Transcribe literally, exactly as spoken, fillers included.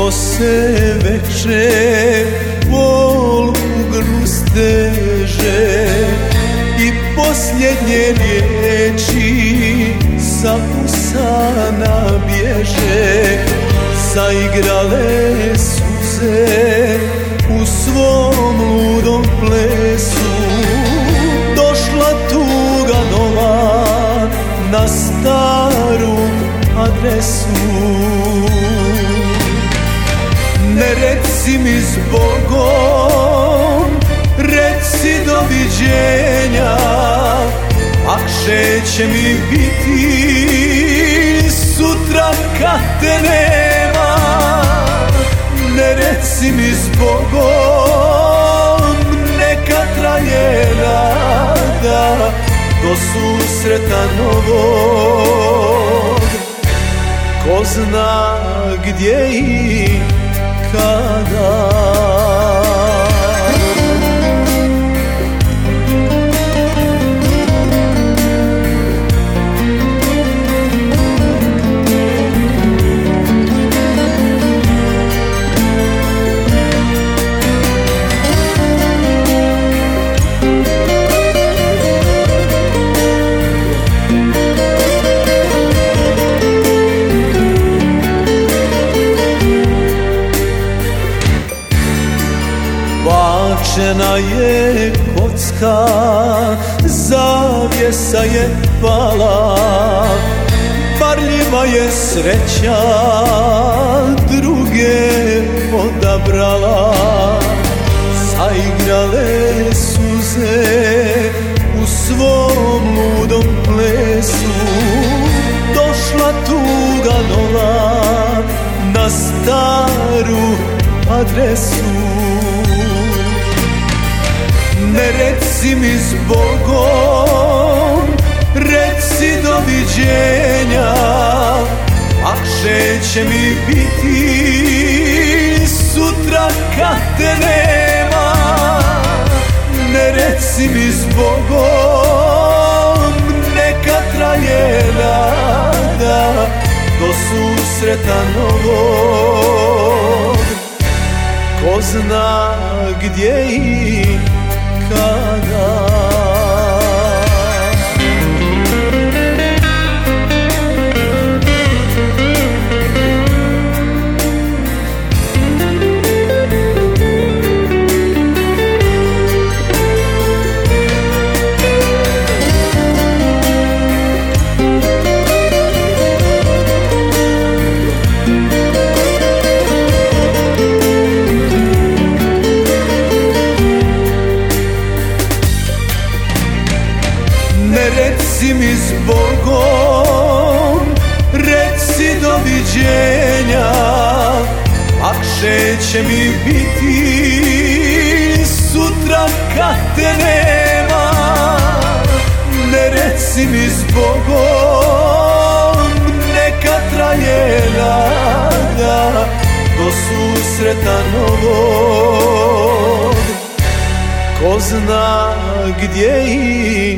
ko se veče bol u grlu steže i posljednje riječi sa usana bježe. Zaigrale suze u svom ludom plesu, došla tuga nova na staru adresu. Ne reci mi zbogom, reci doviđenja, lakše će mi biti sutra kad te nema. Ne reci mi zbogom, neka traje nada do susreta novog. Ko zna gdje i kada. Bačena je kocka, zavjesa je pala, varljiva je sreća, druge odabrala. Zaigrale suze u svom ludom plesu, došla tuga nova na staru adresu. Ne reci mi zbogom, reci doviđenja, lakše će mi biti sutra kad te nema. Ne reci mi zbogom, neka traje nada do susreta novog. Ko zna gdje i kada. Ne reci mi zbogom, reci doviđenja, lakše će mi biti sutra kad te nema. Ne reci mi zbogom, neka traje nada do susreta novog. Ko zna gdje i